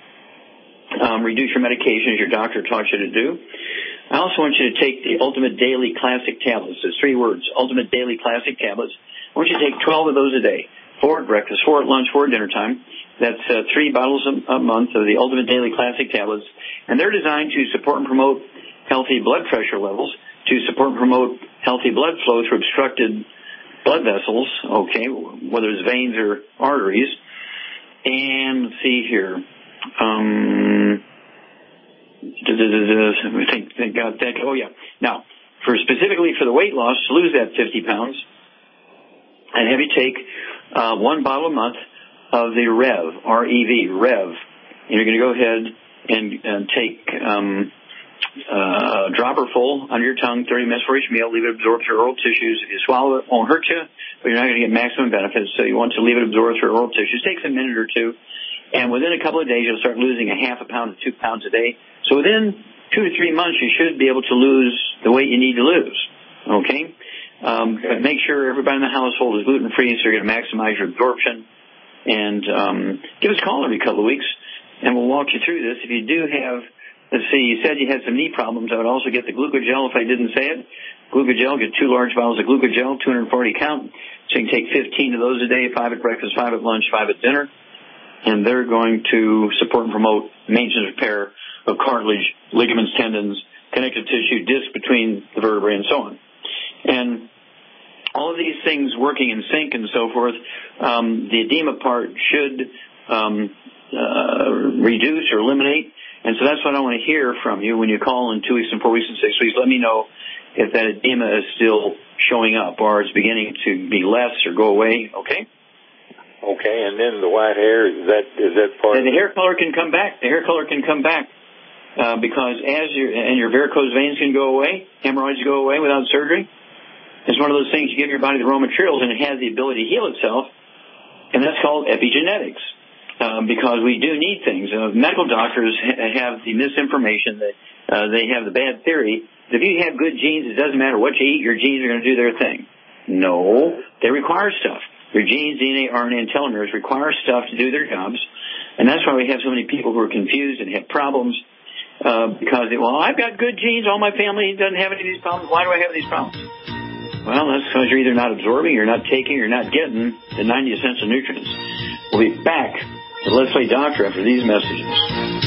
reduce your medication as your doctor taught you to do. I also want you to take the Ultimate Daily Classic Tablets. There's 3 words, Ultimate Daily Classic Tablets. I want you to take 12 of those a day, 4 at breakfast, 4 at lunch, 4 at dinner time. That's 3 bottles a month of the Ultimate Daily Classic Tablets. And they're designed to support and promote healthy blood pressure levels, to support and promote healthy blood flow through obstructed blood vessels, okay, whether it's veins or arteries. And let's see here. Thank God. Oh, yeah. Now, specifically for the weight loss, to lose that 50 pounds, I'd have you take 1 bottle a month of the Rev, R-E-V, Rev. And you're going to go ahead and take a dropper full under your tongue, 30 minutes for each meal. Leave it absorb through oral tissues. If you swallow it, it won't hurt you, but you're not going to get maximum benefits. So you want to leave it absorb through oral tissues. It takes a minute or 2. And within a couple of days, you'll start losing a half a pound to 2 pounds a day. So within 2 to 3 months, you should be able to lose the weight you need to lose. Okay? But make sure everybody in the household is gluten-free so you're going to maximize your absorption. And give us a call every couple of weeks, and we'll walk you through this. If you do have, let's see, you said you had some knee problems. I would also get the Glucogel if I didn't say it. Glucogel, get 2 large bottles of Glucogel, 240 count. So you can take 15 of those a day, 5 at breakfast, 5 at lunch, 5 at dinner. And they're going to support and promote maintenance repair of cartilage, ligaments, tendons, connective tissue, disc between the vertebrae, and so on. And all of these things working in sync and so forth, the edema part should reduce or eliminate. And so that's what I want to hear from you when you call in 2 weeks and 4 weeks and 6 weeks. Let me know if that edema is still showing up or it's beginning to be less or go away, okay? Okay, and then the white hair, is that part? And the hair color can come back. The hair color can come back because your varicose veins can go away, hemorrhoids go away without surgery. It's one of those things, you give your body the raw materials and it has the ability to heal itself, and that's called epigenetics. Because we do need things. Medical doctors have the misinformation that they have the bad theory that if you have good genes, it doesn't matter what you eat, your genes are going to do their thing. No, they require stuff. Your genes, DNA, RNA, and telomeres require stuff to do their jobs, and that's why we have so many people who are confused and have problems. because, I've got good genes. All my family doesn't have any of these problems. Why do I have these problems? Well, that's because you're either not absorbing, you're not taking, you're not getting the 90 essential nutrients. We'll be back with Let's Play Doctor after these messages.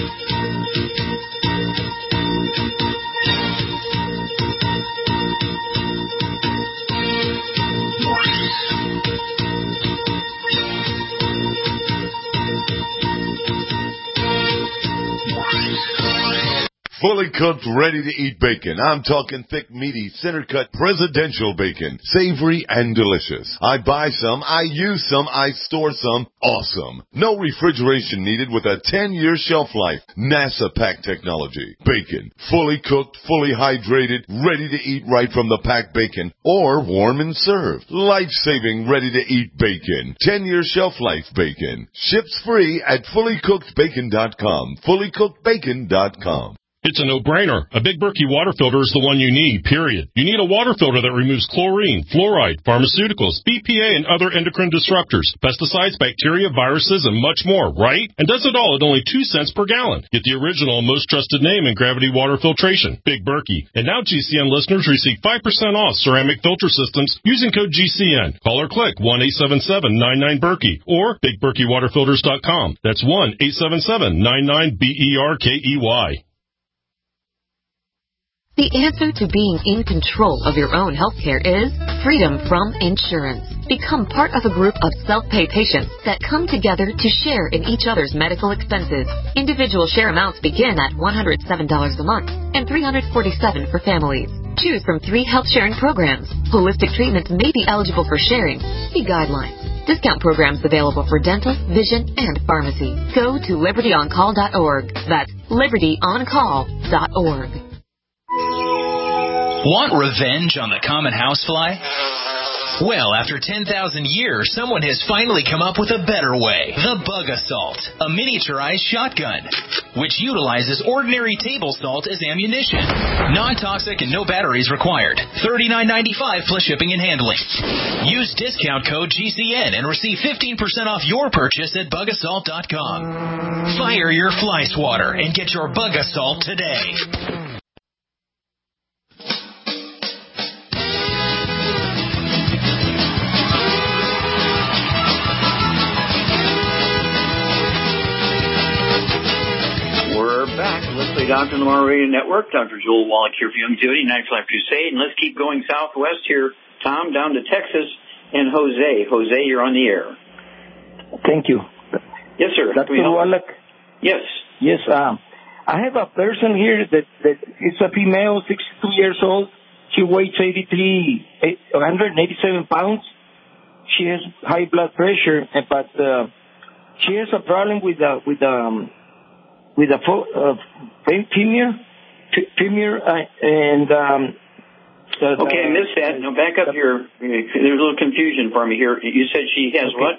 Fully cooked, ready-to-eat bacon. I'm talking thick, meaty, center-cut, presidential bacon. Savory and delicious. I buy some, I use some, I store some. Awesome. No refrigeration needed with a 10-year shelf life. NASA pack technology. Bacon. Fully cooked, fully hydrated, ready to eat right from the packed bacon. Or warm and served. Life-saving, ready-to-eat bacon. 10-year shelf life bacon. Ships free at fullycookedbacon.com. Fullycookedbacon.com. It's a no-brainer. A Big Berkey water filter is the one you need, period. You need a water filter that removes chlorine, fluoride, pharmaceuticals, BPA, and other endocrine disruptors, pesticides, bacteria, viruses, and much more, right? And does it all at only 2 cents per gallon. Get the original, most trusted name in gravity water filtration, Big Berkey. And now GCN listeners receive 5% off ceramic filter systems using code GCN. Call or click 1-877-99-BERKEY or BigBerkeyWaterFilters.com. That's 1-877-99-BERKEY. The answer to being in control of your own healthcare is freedom from insurance. Become part of a group of self-pay patients that come together to share in each other's medical expenses. Individual share amounts begin at $107 a month and $347 for families. Choose from 3 health sharing programs. Holistic treatments may be eligible for sharing. See guidelines. Discount programs available for dental, vision, and pharmacy. Go to libertyoncall.org. That's libertyoncall.org. Want revenge on the common housefly? Well, after 10,000 years, someone has finally come up with a better way. The Bug Assault, a miniaturized shotgun, which utilizes ordinary table salt as ammunition. Non-toxic and no batteries required. $39.95 plus shipping and handling. Use discount code GCN and receive 15% off your purchase at bugassault.com. Fire your fly swatter and get your Bug Assault today. Back. Let's Play Dr. Lamar Radio Network. Dr. Joel Wallach here for Youngevity, Next Life Crusade. And let's keep going southwest here, Tom, down to Texas, and Jose. Jose, you're on the air. Thank you. Yes, sir. Dr. Wallach? Yes. Yes. I have a person here that is a female, 62 years old. She weighs 187 pounds. She has high blood pressure, but she has a problem with the femur, and okay, I missed that. Now back up here. There's a little confusion for me here. You said she has what?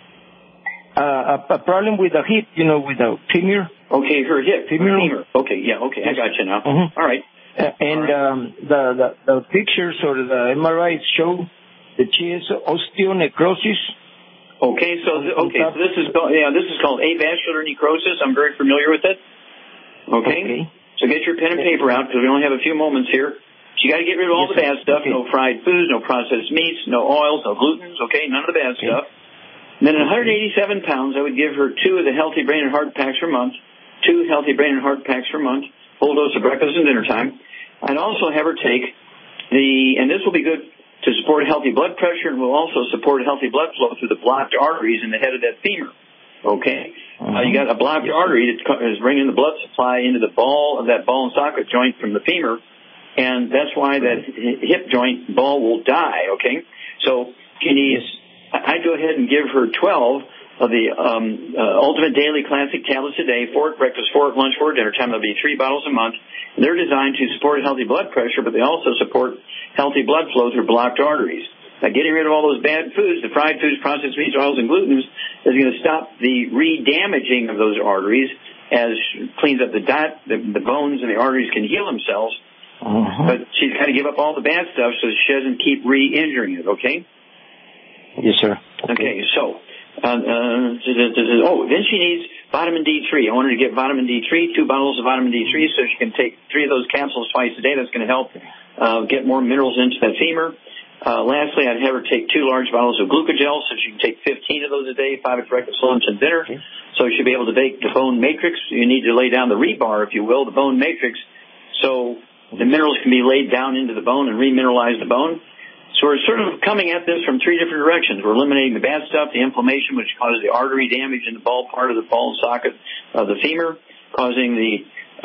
A problem with the hip, with the femur. Okay, her hip. Femur. Okay, yeah, okay, I got you now. Mm-hmm. All right. The pictures or the MRIs show that she has osteonecrosis. Okay, so this is called avascular necrosis. I'm very familiar with it. Okay. So get your pen and paper out because we only have a few moments here. So you got to get rid of all the bad stuff. Okay. No fried foods, no processed meats, no oils, no glutens. Okay, none of the bad stuff. And then at 187 pounds, I would give her 2 of the Healthy Brain and Heart packs per month. 2 Healthy Brain and Heart packs per month. Full dose of breakfast and dinner time. I'd also have her take and this will be good to support healthy blood pressure, and will also support healthy blood flow through the blocked arteries in the head of that femur. Okay? You got a blocked artery that is bringing the blood supply into the ball of that ball and socket joint from the femur, and that's why that hip joint ball will die, okay? So I'd go ahead and give her 12 of the Ultimate Daily Classic tablets a day, 4 at breakfast, 4 at lunch, 4 at dinner time. There'll be 3 bottles a month. They're designed to support healthy blood pressure, but they also support healthy blood flow through blocked arteries. Now, getting rid of all those bad foods, the fried foods, processed meats, oils, and glutens, is going to stop the re-damaging of those arteries as cleans up the bones, and the arteries can heal themselves. But she's got to give up all the bad stuff so she doesn't keep re-injuring it, okay? Yes, sir. Okay, so... then she needs vitamin D3. I want her to get vitamin D3, 2 bottles of vitamin D3, so she can take 3 of those capsules twice a day. That's going to help get more minerals into that femur. Lastly, I'd have her take 2 large bottles of glucogel, so she can take 15 of those a day, 5 at breakfast, lunch, and dinner. So she'll be able to make the bone matrix. You need to lay down the rebar, if you will, the bone matrix, so the minerals can be laid down into the bone and remineralize the bone. So we're sort of coming at this from 3 different directions. We're eliminating the bad stuff, the inflammation, which causes the artery damage in the ball part of the ball socket of the femur, causing the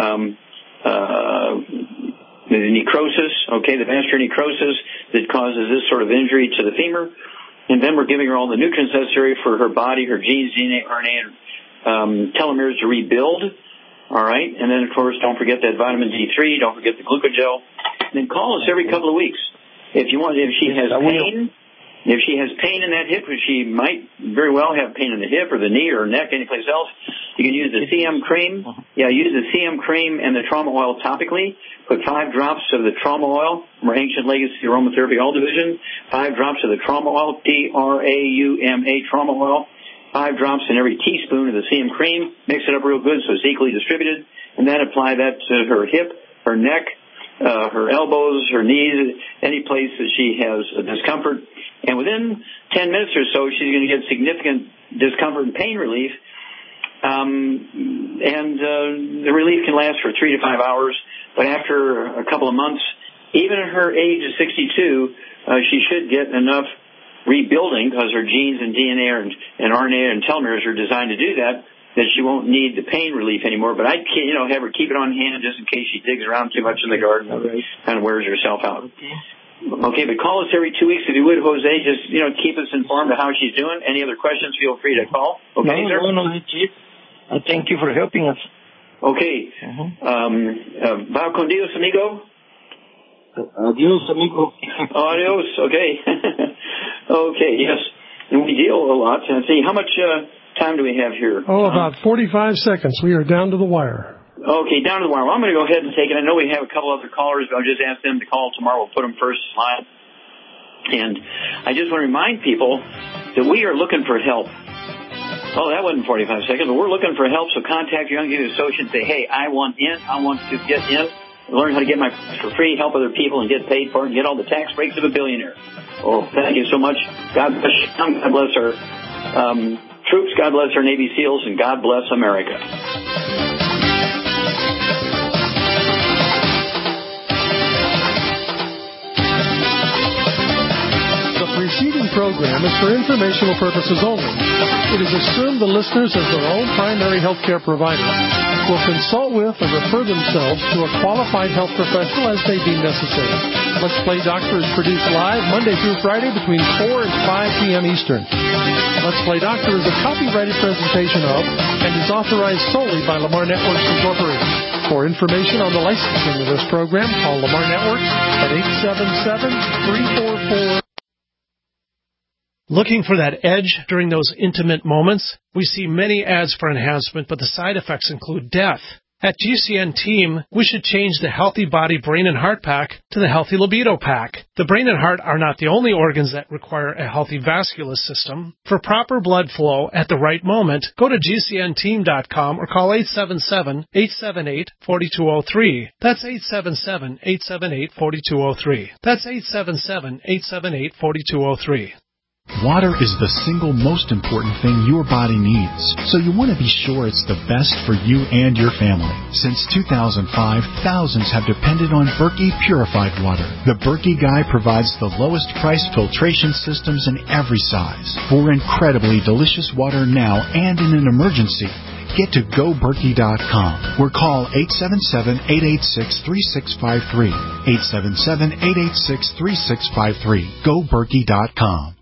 necrosis, the vascular necrosis that causes this sort of injury to the femur. And then we're giving her all the nutrients necessary for her body, her genes, DNA, RNA, and telomeres to rebuild. All right. And then, of course, don't forget that vitamin D3. Don't forget the glucogel. And then call us every couple of weeks. If she has pain in that hip, which she might very well have pain in the hip or the knee or neck, anyplace else, you can use the CM cream. Yeah, use the CM cream and the trauma oil topically. Put 5 drops of the trauma oil from our Ancient Legacy Aromatherapy All Division. 5 drops of the trauma oil, TRAUMA trauma oil. 5 drops in every teaspoon of the CM cream. Mix it up real good so it's equally distributed. And then apply that to her hip, her neck, her elbows, her knees, any place that she has discomfort. And within 10 minutes or so, she's going to get significant discomfort and pain relief. The relief can last for 3 to 5 hours. But after a couple of months, even at her age of 62, she should get enough rebuilding because her genes and DNA and RNA and telomeres are designed to do that she won't need the pain relief anymore. But I'd, have her keep it on hand just in case she digs around too much in the garden and kind of wears herself out. Okay, but call us every 2 weeks if you would, Jose. Just, keep us informed of how she's doing. Any other questions, feel free to call. Okay, sir? No, that's it. Thank you for helping us. Okay. Va con Dios, amigo. Adios, amigo. Adios, okay. Okay, yes. And we deal a lot. Let's see, how much time do we have here? About 45 seconds. We are down to the wire. Okay, down to the wire. Well, I'm going to go ahead and take it. I know we have a couple other callers, but I'll just ask them to call tomorrow. We'll put them first line. And I just want to remind people that we are looking for help. Oh, that wasn't 45 seconds, but we're looking for help, so contact your Young Giving Associate and say, hey, I want in. I want to get in, learn how to get my for free, help other people, and get paid for it, and get all the tax breaks of a billionaire. Oh, thank you so much. God bless you. God bless our troops. God bless our Navy SEALs, and God bless America. The preceding program is for informational purposes only. It is assumed the listeners, as their own primary health care provider, will consult with or refer themselves to a qualified health professional as they deem necessary. Let's Play Doctor is produced live Monday through Friday between 4 and 5 p.m. Eastern. Let's Play Doctor is a copyrighted presentation of and is authorized solely by Lamar Networks Incorporated. For information on the licensing of this program, call Lamar Networks at 877-344. Looking for that edge during those intimate moments? We see many ads for enhancement, but the side effects include death. At GCN Team, we should change the Healthy Body, Brain, and Heart Pack to the Healthy Libido Pack. The brain and heart are not the only organs that require a healthy vascular system. For proper blood flow at the right moment, go to GCNteam.com or call 877-878-4203. That's 877-878-4203. That's 877-878-4203. Water is the single most important thing your body needs, so you want to be sure it's the best for you and your family. Since 2005, thousands have depended on Berkey purified water. The Berkey Guy provides the lowest price filtration systems in every size. For incredibly delicious water now and in an emergency, get to GoBerkey.com or call 877-886-3653. 877-886-3653. GoBerkey.com.